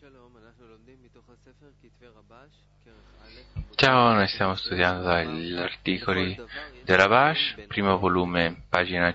Ciao, noi stiamo studiando gli articoli del Rabash, primo volume, pagina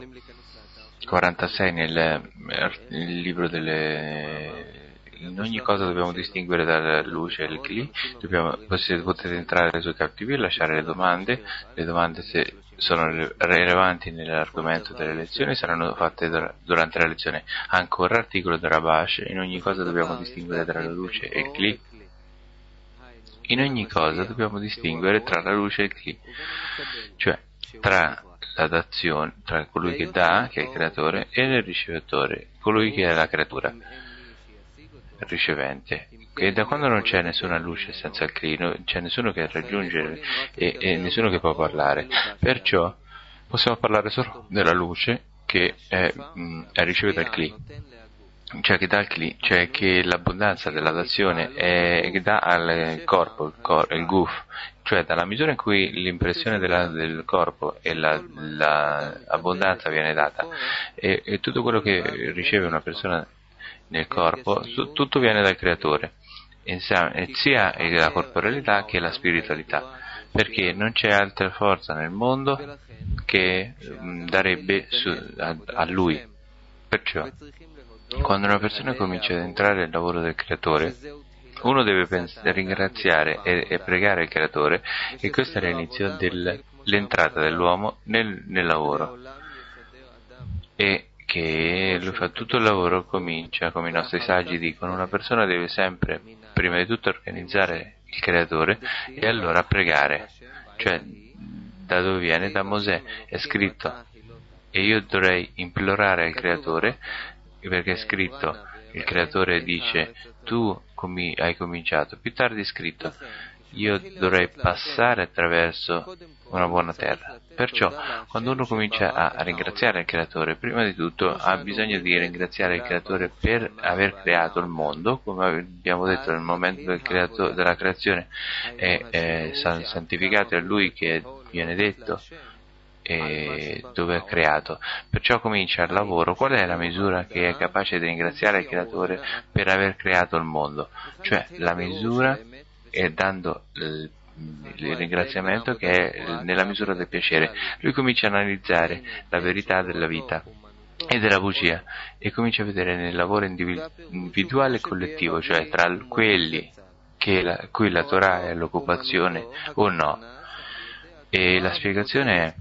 146 nel libro delle... In ogni cosa dobbiamo distinguere dalla luce il Kli, potete entrare nei suoi captivi e lasciare le domande se sono rilevanti nell'argomento delle lezioni saranno fatte durante la lezione. Ancora articolo del Rabash, in ogni cosa dobbiamo distinguere tra la luce e il Kli. In ogni cosa dobbiamo distinguere tra la luce e il Kli, cioè tra la dazione, tra colui che dà, che è il creatore, e il ricevitore, colui che è la creatura, il ricevente. E da quando non c'è nessuna luce senza il Kli, non c'è nessuno che raggiunge e nessuno che può parlare. Perciò possiamo parlare solo della luce che è ricevuta dal Kli, cioè che dà il Kli, cioè che l'abbondanza della dazione che dà al corpo, il guf, cioè dalla misura in cui l'impressione del corpo e l'abbondanza viene data e tutto quello che riceve una persona nel corpo, tutto viene dal creatore, sia la corporalità che la spiritualità, perché non c'è altra forza nel mondo che darebbe a lui. Perciò quando una persona comincia ad entrare nel lavoro del creatore, uno deve ringraziare e pregare il creatore, e questo è l'inizio dell'entrata dell'uomo nel lavoro, e che lui fa tutto il lavoro. Comincia, come i nostri saggi dicono, una persona deve sempre prima di tutto organizzare il creatore e allora pregare, cioè da dove viene? Da Mosè, è scritto, e io dovrei implorare al creatore, perché è scritto, il creatore dice tu hai cominciato, più tardi è scritto io dovrei passare attraverso una buona terra. Perciò quando uno comincia a ringraziare il creatore, prima di tutto ha bisogno di ringraziare il creatore per aver creato il mondo, come abbiamo detto nel momento della creazione è santificato, è lui che viene detto e dove è creato. Perciò comincia il lavoro. Qual è la misura che è capace di ringraziare il creatore per aver creato il mondo? Cioè la misura è dando il ringraziamento che è nella misura del piacere. Lui comincia a analizzare la verità della vita e della bugia e comincia a vedere nel lavoro individuale e collettivo, cioè tra quelli cui la Torah è l'occupazione o no. E la spiegazione è,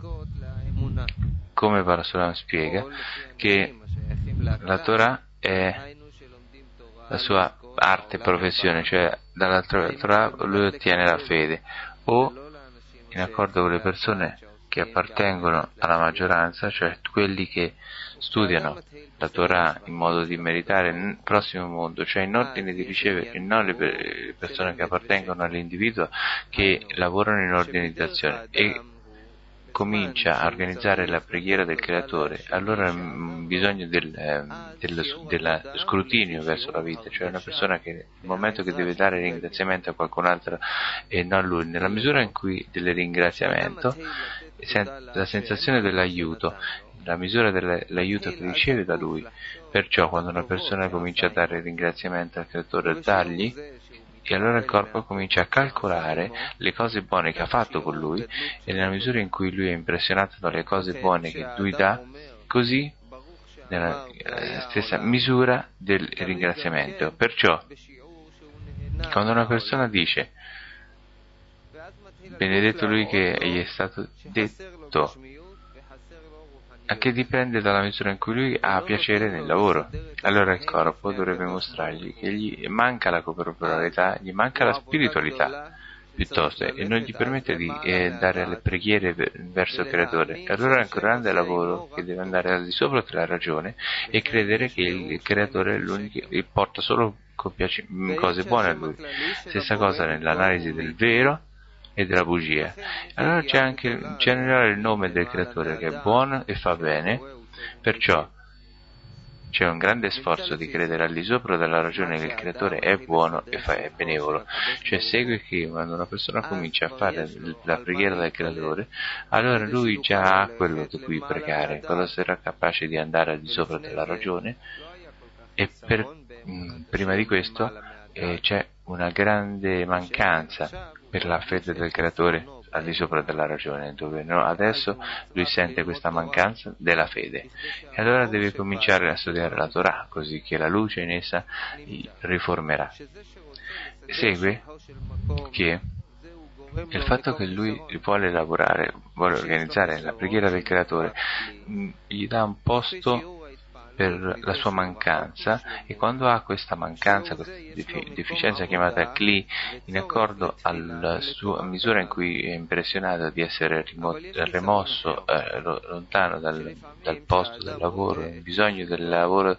come Parasulam spiega, che la Torah è la sua arte e professione, cioè dalla Torah lui ottiene la fede, o in accordo con le persone che appartengono alla maggioranza, cioè quelli che studiano la Torah in modo di meritare nel prossimo mondo, cioè in ordine di ricevere, e non le persone che appartengono all'individuo che lavorano in organizzazione, e comincia a organizzare la preghiera del creatore, allora ha bisogno dello scrutinio verso la vita, cioè una persona che nel momento che deve dare ringraziamento a qualcun altro e non a lui, nella misura in cui del ringraziamento la sensazione dell'aiuto, la misura dell'aiuto che riceve da lui. Perciò quando una persona comincia a dare ringraziamento al creatore, dagli, e allora il corpo comincia a calcolare le cose buone che ha fatto con lui, e nella misura in cui lui è impressionato dalle cose buone che lui dà, così nella stessa misura del ringraziamento. Perciò quando una persona dice benedetto lui che gli è stato detto, anche dipende dalla misura in cui lui ha piacere nel lavoro, allora il corpo dovrebbe mostrargli che gli manca la corporalità, gli manca la spiritualità piuttosto, e non gli permette di dare le preghiere verso il creatore. E allora è un grande lavoro che deve andare al di sopra della ragione e credere che il creatore è l'unico che porta solo cose buone a lui. Stessa cosa nell'analisi del vero e della bugia. Allora c'è anche in generale il nome del creatore che è buono e fa bene, perciò c'è un grande sforzo di credere al di sopra della ragione che il creatore è buono e è benevolo, cioè segue che quando una persona comincia a fare la preghiera del creatore, allora lui già ha quello di cui pregare, quando sarà capace di andare al di sopra della ragione, e per prima di questo c'è una grande mancanza per la fede del creatore al di sopra della ragione, dove adesso lui sente questa mancanza della fede e allora deve cominciare a studiare la Torah, così che la luce in essa riformerà. Segue che il fatto che lui vuole lavorare, vuole organizzare la preghiera del creatore, gli dà un posto per la sua mancanza, e quando ha questa mancanza, questa deficienza chiamata Kli, in accordo a misura in cui è impressionato di essere rimosso lontano dal posto del lavoro, il bisogno del lavoro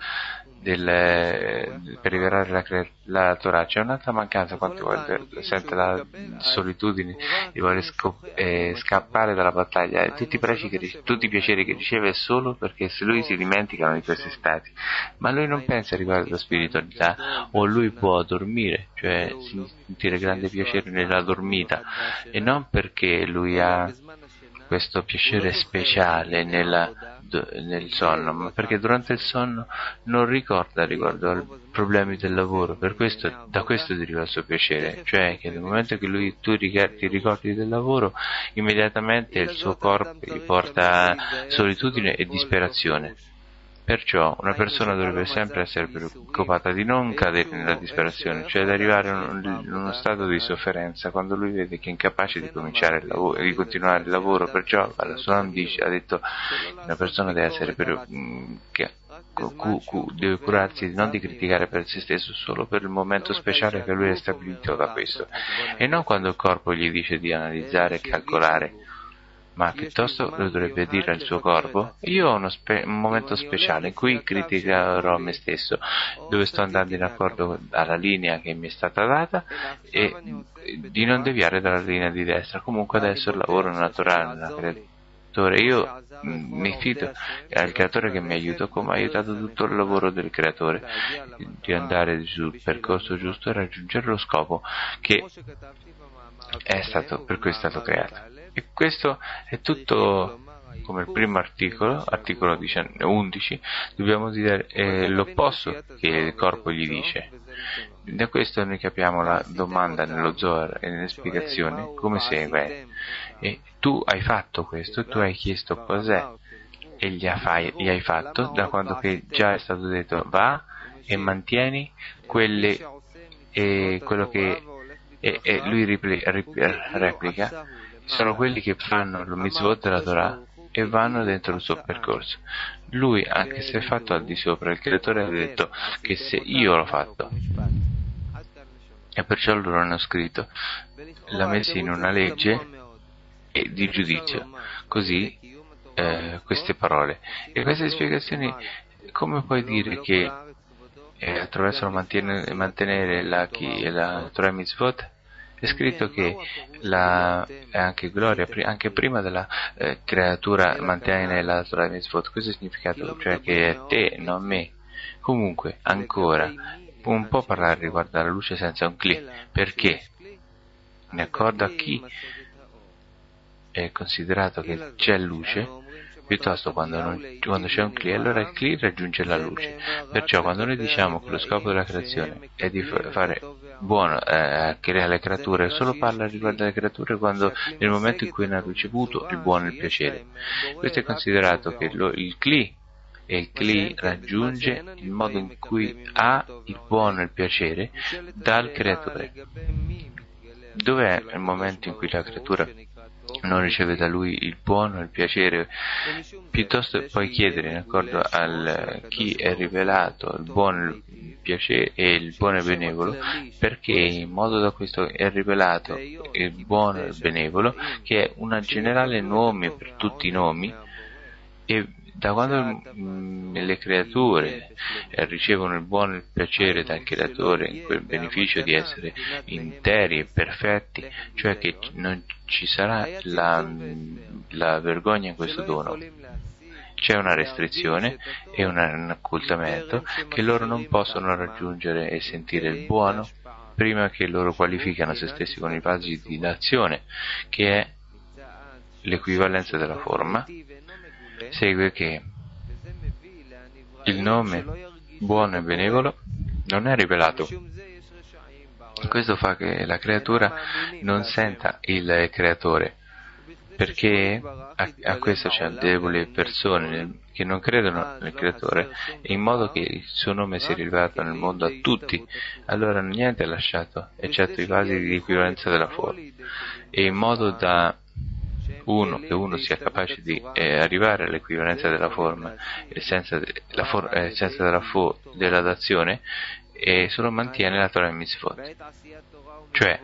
per rivelare la Torah, c'è un'altra mancanza, quante volte sente la solitudine di voler scappare dalla battaglia, e tutti i piaceri che riceve è solo perché se lui si dimenticano di questi stati, ma lui non pensa riguardo alla spiritualità, o lui può dormire, cioè sentire grande piacere nella dormita, e non perché lui ha questo piacere speciale nel sonno, ma perché durante il sonno non ricorda riguardo ai problemi del lavoro, da questo deriva il suo piacere, cioè che nel momento che tu ti ricordi del lavoro, immediatamente il suo corpo gli porta solitudine e disperazione. Perciò una persona dovrebbe sempre essere preoccupata di non cadere nella disperazione, cioè di arrivare in uno stato di sofferenza quando lui vede che è incapace di cominciare il lavoro, di continuare il lavoro. Perciò la Sulam ha detto che una persona deve essere deve curarsi non di criticare per se stesso solo per il momento speciale che lui è stabilito da questo, e non quando il corpo gli dice di analizzare e calcolare, ma piuttosto lui dovrebbe dire al suo corpo: io ho un momento speciale in cui criticherò me stesso, dove sto andando in accordo alla linea che mi è stata data e di non deviare dalla linea di destra. Comunque adesso il lavoro naturale nella creatore, io mi fido al creatore che mi aiuta, come ha aiutato tutto il lavoro del creatore, di andare sul percorso giusto e raggiungere lo scopo che per cui è stato creato. E questo è tutto come il primo articolo 11, dobbiamo dire l'opposto che il corpo gli dice. Da questo noi capiamo la domanda nello Zohar e nelle spiegazioni come segue: e tu hai fatto questo, tu hai chiesto cos'è e gli hai fatto, da quando che già è stato detto va e mantieni quello che e lui replica: sono quelli che fanno lo mitzvot della Torah e vanno dentro il suo percorso. Lui, anche se è fatto al di sopra, il creatore ha detto che se io l'ho fatto, e perciò loro hanno scritto, l'ha messo in una legge di giudizio, così queste parole e queste spiegazioni. Come puoi dire che attraverso mantenere la Torah Mitzvot è scritto che anche gloria, anche prima della creatura mantiene la Torah Mitzvot? Questo è il significato, cioè che è te, non me. Comunque, ancora, non può parlare riguardo alla luce senza un Kli, perché in accordo a chi è considerato che c'è luce, piuttosto quando c'è un Kli, allora il Kli raggiunge la luce. Perciò quando noi diciamo che lo scopo della creazione è di fare buono alle creature, solo parla riguardo alle creature nel momento in cui hanno ricevuto il buono e il piacere. Questo è considerato che il Kli, e il Kli raggiunge il modo in cui ha il buono e il piacere dal creatore. Dov'è il momento in cui la creatura non riceve da lui il buono e il piacere? Piuttosto puoi chiedere in accordo a chi è rivelato il buono, il piacere e il buono e il benevolo, perché in modo da questo è rivelato il buono e il benevolo, che è una generale nome per tutti i nomi, e da quando le creature ricevono il buono e il piacere dal creatore, in quel beneficio di essere interi e perfetti, cioè che non ci sarà la vergogna in questo dono, c'è una restrizione e un occultamento che loro non possono raggiungere e sentire il buono prima che loro qualificano se stessi con i passi di d'azione, che è l'equivalenza della forma. Segue che il nome buono e benevolo non è rivelato. Questo fa che la creatura non senta il creatore, perché a questo c'è deboli persone che non credono nel creatore, e in modo che il suo nome sia rivelato nel mondo a tutti, allora niente è lasciato, eccetto i vasi di equivalenza della forma, e in modo da che uno sia capace di arrivare all'equivalenza della forma e senza della dazione, e solo mantiene la Torah Mitzvot. Cioè,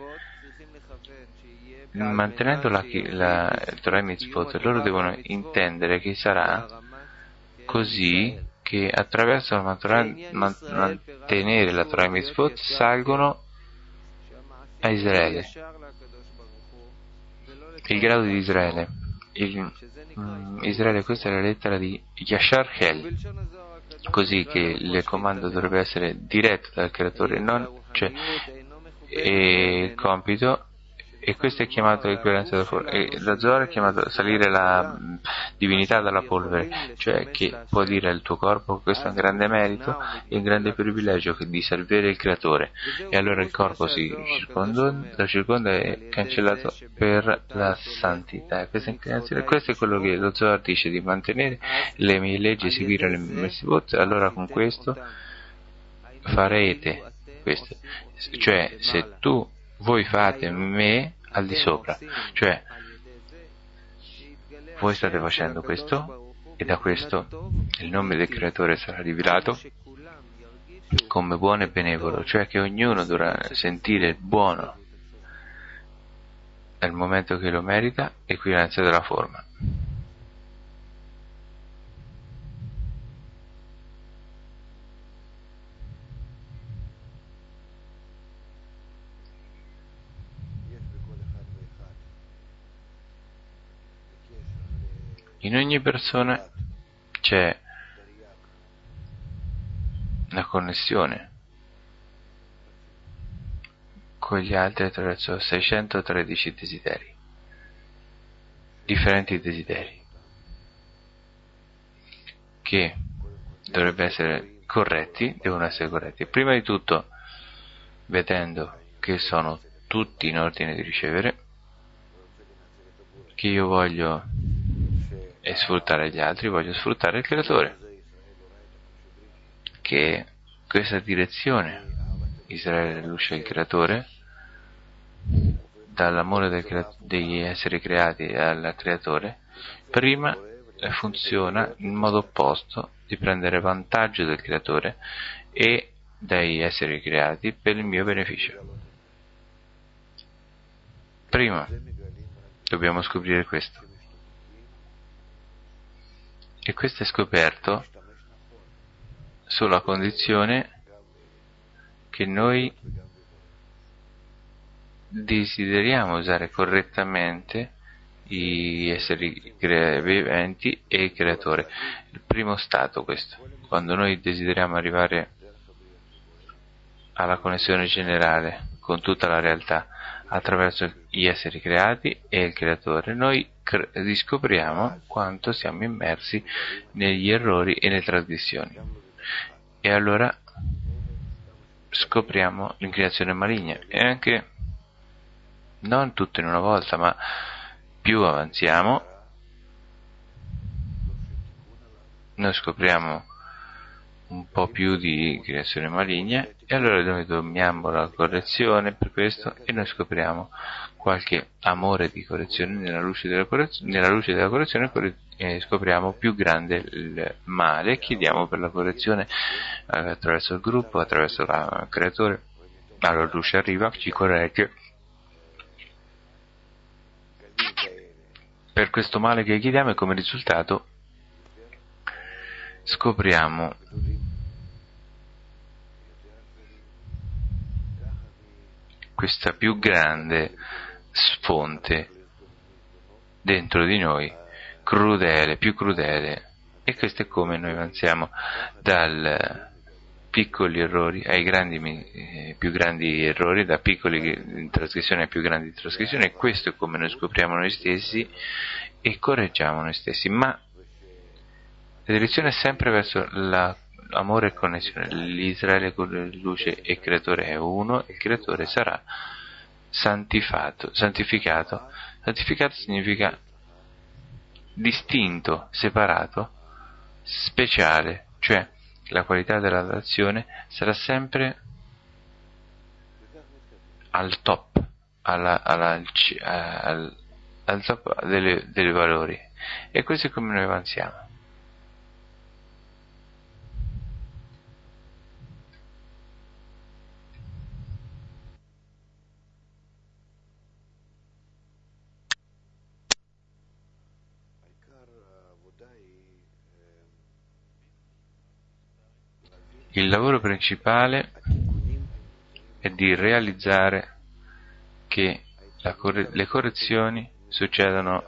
mantenendo la Torah Mitzvot, loro devono intendere che sarà così che attraverso mantenere la Torah Mitzvot salgono a Israele, il grado di Israele. Israele, questa è la lettera di Yashar Hel, così che il comando dovrebbe essere diretto dal creatore, il compito, e questo è chiamato l'equivalenza della forma. E la Zohar è chiamato salire la divinità dalla polvere, cioè che può dire al tuo corpo: questo è un grande merito e un grande privilegio di servire il creatore, e allora il corpo lo circonda e è cancellato per la santità. Questa inclinazione, questo è quello che lo Zohar dice, di mantenere le mie leggi, seguire le mie mitzvot. Allora con questo farete questo, cioè se voi fate me al di sopra, cioè voi state facendo questo, e da questo il nome del creatore sarà rivelato come buono e benevolo, cioè che ognuno dovrà sentire il buono nel momento che lo merita, equivalenza della forma. In ogni persona c'è una connessione con gli altri attraverso 613 desideri, differenti desideri, che dovrebbero essere corretti, devono essere corretti. Prima di tutto, vedendo che sono tutti in ordine di ricevere, che io voglio sfruttare gli altri, voglio sfruttare il creatore, che questa direzione, Israele luce il creatore, dall'amore degli esseri creati al creatore, prima funziona in modo opposto, di prendere vantaggio del creatore e dai esseri creati per il mio beneficio. Prima dobbiamo scoprire questo, e questo è scoperto solo a condizione che noi desideriamo usare correttamente gli esseri viventi e il creatore. Il primo stato questo, quando noi desideriamo arrivare alla connessione generale con tutta la realtà attraverso gli esseri creati e il creatore, noi riscopriamo quanto siamo immersi negli errori e nelle trasgressioni, e allora scopriamo l'inclinazione maligna, e anche non tutto in una volta, ma più avanziamo noi scopriamo un po' più di creazione maligna, e allora noi dobbiamo la correzione per questo, e noi scopriamo qualche amore di correzione nella luce della correzione, scopriamo più grande il male, chiediamo per la correzione attraverso il gruppo, attraverso il creatore. Allora la luce arriva, ci corregge per questo male che chiediamo, e come risultato scopriamo questa più grande sfonte dentro di noi, crudele, più crudele, e questo è come noi avanziamo dal piccoli errori ai più grandi errori, da piccoli trasgressioni a più grandi trasgressioni, e questo è come noi scopriamo noi stessi e correggiamo noi stessi, ma la direzione è sempre verso la amore e connessione. L'Israele con luce e creatore è uno, e il creatore sarà santificato. Santificato significa distinto, separato, speciale, cioè la qualità dell'adorazione sarà sempre al top, al top dei valori, e questo è come noi avanziamo. Il lavoro principale è di realizzare che le correzioni succedono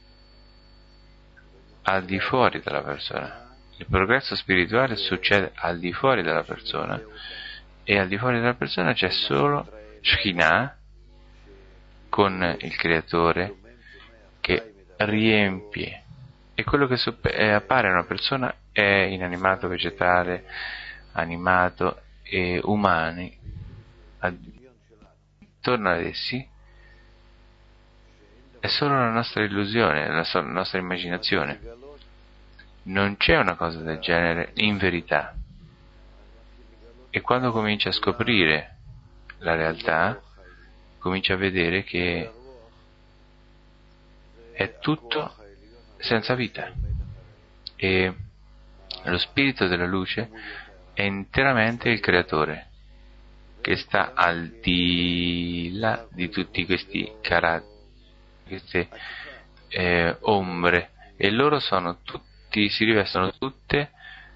al di fuori della persona. Il progresso spirituale succede al di fuori della persona, e al di fuori della persona c'è solo Shekhinah con il creatore che riempie, e quello che appare a una persona è inanimato, vegetale, animato e umani attorno ad essi. È solo la nostra illusione, la nostra immaginazione. Non c'è una cosa del genere in verità. E quando comincia a scoprire la realtà, comincia a vedere che è tutto senza vita, e lo spirito della luce è interamente il creatore, che sta al di là di tutti questi caratteri, queste ombre, e loro sono tutti, si rivestono tutte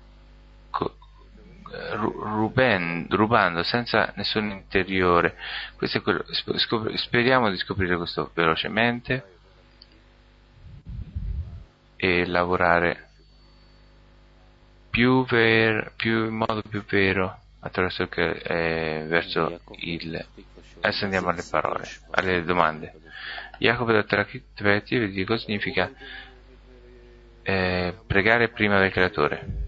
rubando senza nessun interiore. Questo è quello. Speriamo di scoprire questo velocemente e lavorare in modo più vero attraverso verso adesso andiamo alle parole, alle domande. Jacopo da Terakit di cosa significa pregare prima del creatore.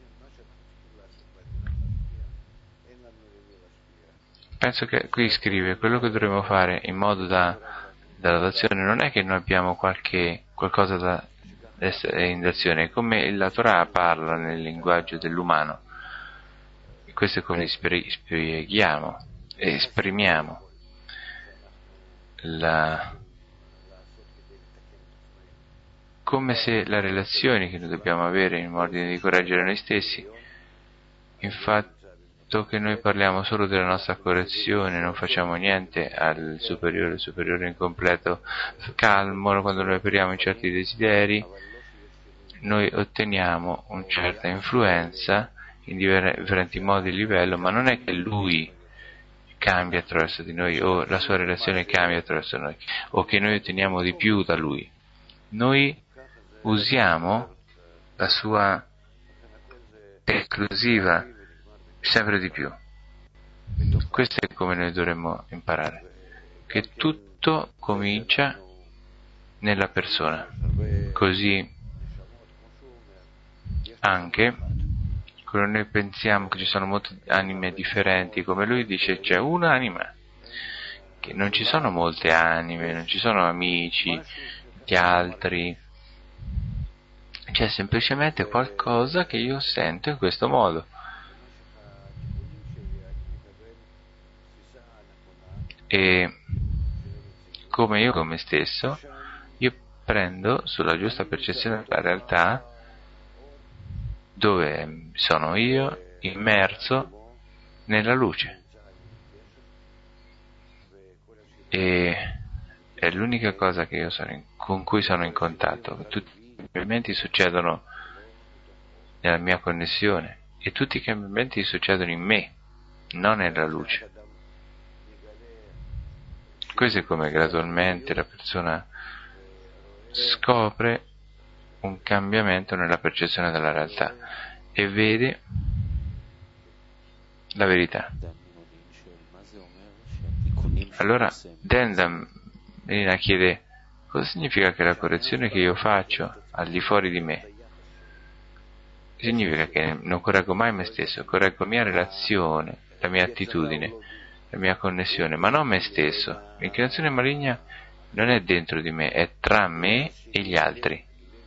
Penso che qui scrive quello che dovremmo fare in modo dall'adozione non è che noi abbiamo qualcosa da essere in azione, come la Torah parla nel linguaggio dell'umano. E questo è come spieghiamo e esprimiamo come se le relazioni che noi dobbiamo avere in ordine di correggere noi stessi, infatti che noi parliamo solo della nostra correzione, non facciamo niente al superiore incompleto calmo, quando noi operiamo in certi desideri, noi otteniamo una certa influenza in differenti modi di livello, ma non è che lui cambia attraverso di noi, o la sua relazione cambia attraverso noi, o che noi otteniamo di più da lui. Noi usiamo la sua esclusiva sempre di più. Questo è come noi dovremmo imparare, che tutto comincia nella persona, così anche quando noi pensiamo che ci sono molte anime differenti, come lui dice c'è un'anima, che non ci sono molte anime, non ci sono amici di altri, c'è semplicemente qualcosa che io sento in questo modo. E come io con me stesso, io prendo sulla giusta percezione della realtà, dove sono io immerso nella luce, e è l'unica cosa che io con cui sono in contatto. Tutti i cambiamenti succedono nella mia connessione, e tutti i cambiamenti succedono in me, non nella luce. Questo è come gradualmente la persona scopre un cambiamento nella percezione della realtà e vede la verità. Allora Dendam chiede: cosa significa che la correzione che io faccio al di fuori di me significa che non correggo mai me stesso, correggo la mia relazione, la mia attitudine, la mia connessione, ma non me stesso. L'inclinazione maligna non è dentro di me, è tra me e gli altri,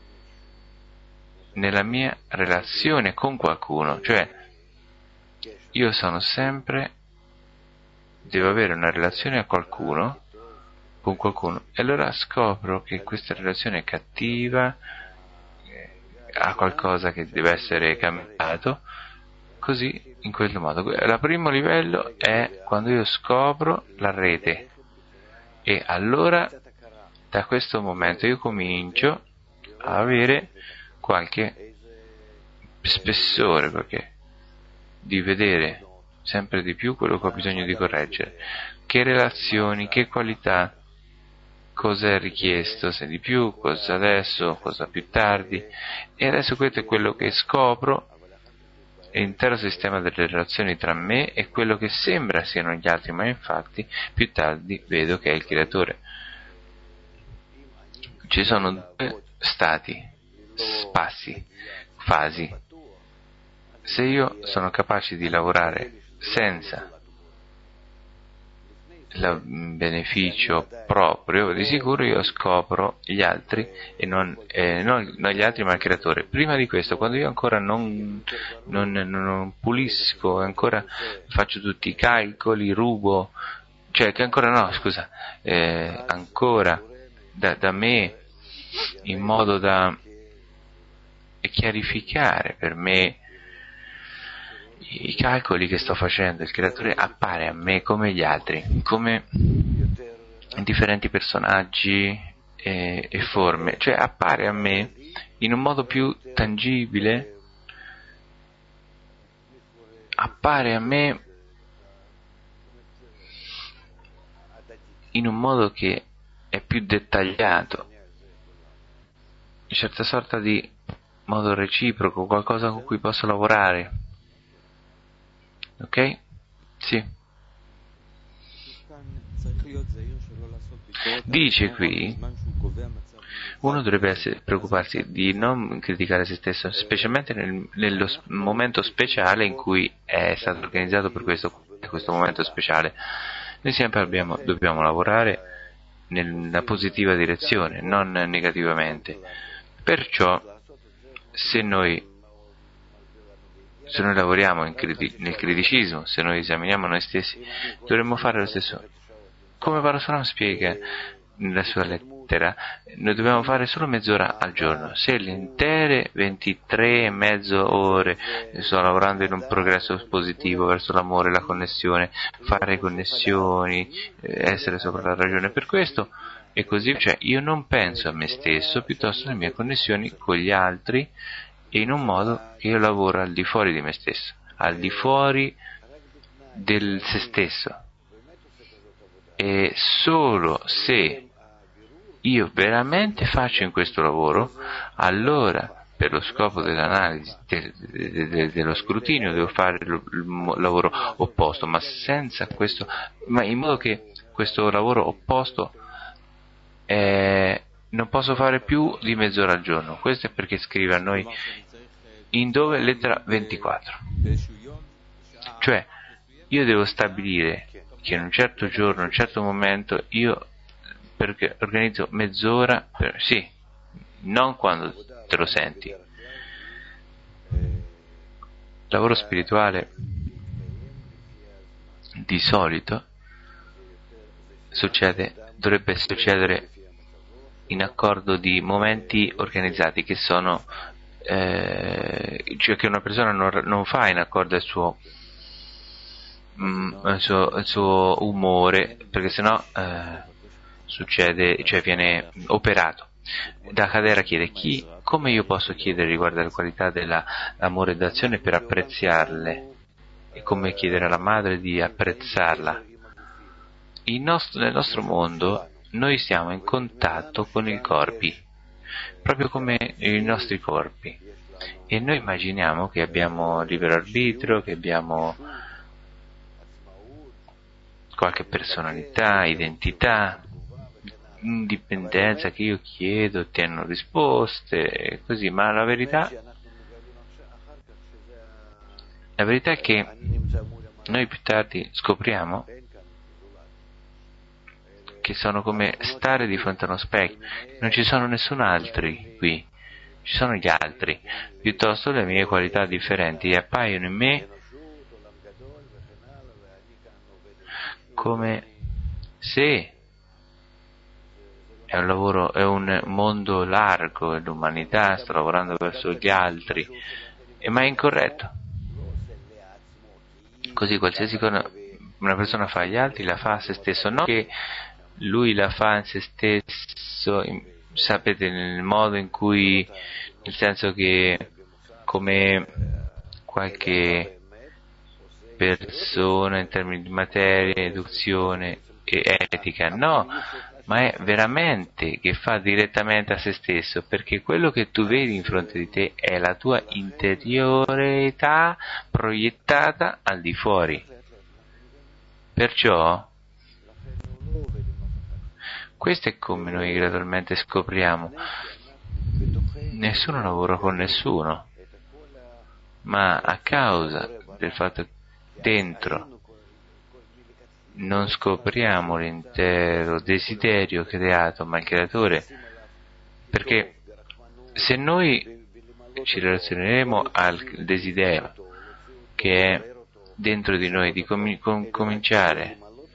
nella mia relazione con qualcuno. Cioè, io sono sempre, devo avere una relazione a qualcuno, con qualcuno, e allora scopro che questa relazione è cattiva, ha qualcosa che deve essere cambiato, così, in quel modo. Il primo livello è quando io scopro la rete, e allora da questo momento io comincio a avere qualche spessore, perché di vedere sempre di più quello che ho bisogno di correggere, che relazioni, che qualità, cosa è richiesto, se di più, cosa adesso, cosa più tardi. E adesso questo è quello che scopro, l'intero sistema delle relazioni tra me e quello che sembra siano gli altri, ma infatti più tardi vedo che è il creatore. Ci sono due stati, spassi, fasi. Se io sono capace di lavorare senza il beneficio proprio, di sicuro io scopro gli altri e non gli altri ma il creatore. Prima di questo, quando io ancora non pulisco, ancora faccio tutti i calcoli, rubo, cioè che ancora no, scusa, ancora da me, in modo da chiarificare per me i calcoli che sto facendo, il creatore appare a me come gli altri, come differenti personaggi e forme, cioè appare a me in un modo più tangibile, appare a me in un modo che è più dettagliato, in certa sorta di modo reciproco, qualcosa con cui posso lavorare. Ok? Sì. Dice qui, uno dovrebbe preoccuparsi di non criticare se stesso, specialmente nello momento speciale in cui è stato organizzato per questo momento speciale. Noi sempre dobbiamo lavorare nella positiva direzione, non negativamente. Perciò, se noi lavoriamo nel criticismo, se noi esaminiamo noi stessi, dovremmo fare lo stesso. Come Parasolam spiega nella sua lettera, noi dobbiamo fare solo mezz'ora al giorno. Se le intere 23 e mezzo ore sto lavorando in un progresso positivo verso l'amore, la connessione, fare connessioni, essere sopra la ragione, per questo e così, cioè io non penso a me stesso, piuttosto alle mie connessioni con gli altri, e in un modo che io lavoro al di fuori di me stesso, al di fuori del se stesso. E solo se io veramente faccio in questo lavoro, allora per lo scopo dell'analisi, dello scrutinio, devo fare il lavoro opposto, ma senza questo, ma in modo che questo lavoro opposto non posso fare più di mezz'ora al giorno. Questo è perché scrive a noi in dove? Lettera 24. Cioè, io devo stabilire che in un certo giorno, in un certo momento, io perché organizzo mezz'ora, sì, non quando te lo senti. Il lavoro spirituale di solito dovrebbe succedere in accordo di momenti organizzati che sono cioè che una persona non fa in accordo al suo umore, perché sennò succede, cioè viene operato. Da Cadera chiede come io posso chiedere riguardo alla qualità dell'amore e d'azione per apprezzarle, e come chiedere alla madre di apprezzarla. Nel nostro mondo noi siamo in contatto con i corpi, proprio come i nostri corpi, e noi immaginiamo che abbiamo libero arbitrio, che abbiamo qualche personalità, identità, indipendenza, che io chiedo, ottengo risposte, così, ma la verità La verità è che noi più tardi scopriamo che sono come stare di fronte a uno specchio, non ci sono nessun altri qui, ci sono gli altri, piuttosto le mie qualità differenti appaiono in me come se è un lavoro, è un mondo largo, e l'umanità sta lavorando verso gli altri, ma è incorretto. Così qualsiasi cosa una persona fa agli altri la fa a se stesso, non che lui la fa in se stesso, sapete, nel modo in cui, nel senso che come qualche persona in termini di materia, educazione e etica, no, ma è veramente che fa direttamente a se stesso, perché quello che tu vedi in fronte di te è la tua interiorità proiettata al di fuori. Perciò questo è come noi gradualmente scopriamo: nessuno lavora con nessuno, ma a causa del fatto che dentro non scopriamo l'intero desiderio creato, ma il creatore, perché se noi ci relazioneremo al desiderio che è dentro di noi di cominciare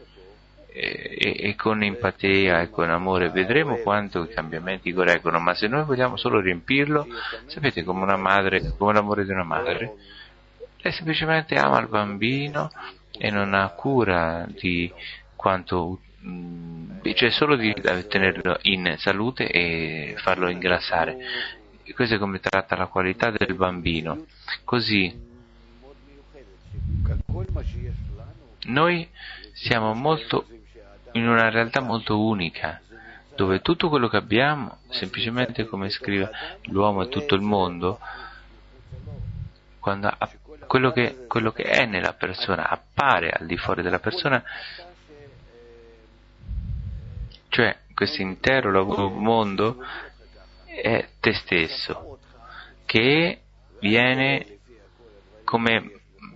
e con empatia e con amore vedremo quanto i cambiamenti correggono, ma se noi vogliamo solo riempirlo, sapete, come una madre, come l'amore di una madre, lei semplicemente ama il bambino e non ha cura di quanto, cioè solo di tenerlo in salute e farlo ingrassare. Questo è come tratta la qualità del bambino. Così noi siamo molto in una realtà molto unica, dove tutto quello che abbiamo, semplicemente come scrive l'uomo e tutto il mondo, quando quello che è nella persona appare al di fuori della persona, cioè questo intero mondo è te stesso, che viene come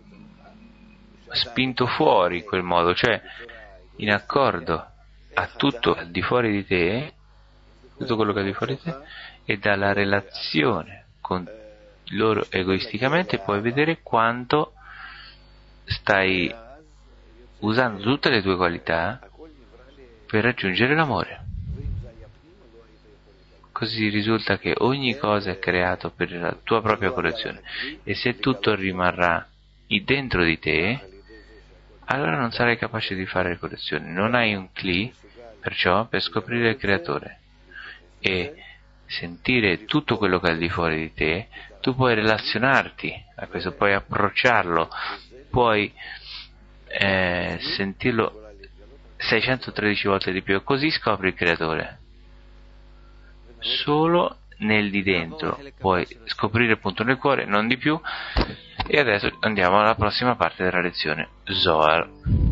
spinto fuori in quel modo, cioè in accordo a tutto al di fuori di te, tutto quello che è al di fuori di te, e dalla relazione con loro egoisticamente puoi vedere quanto stai usando tutte le tue qualità per raggiungere l'amore. Così risulta che ogni cosa è creata per la tua propria correzione, e se tutto rimarrà dentro di te, allora non sarai capace di fare correzioni, non hai un cli, perciò, per scoprire il creatore e sentire tutto quello che è al di fuori di te. Tu puoi relazionarti a questo, puoi approcciarlo, puoi sentirlo 613 volte di più, e così scopri il creatore. Solo nel di dentro puoi scoprire appunto nel cuore, non di più. E adesso andiamo alla prossima parte della lezione, Zohar.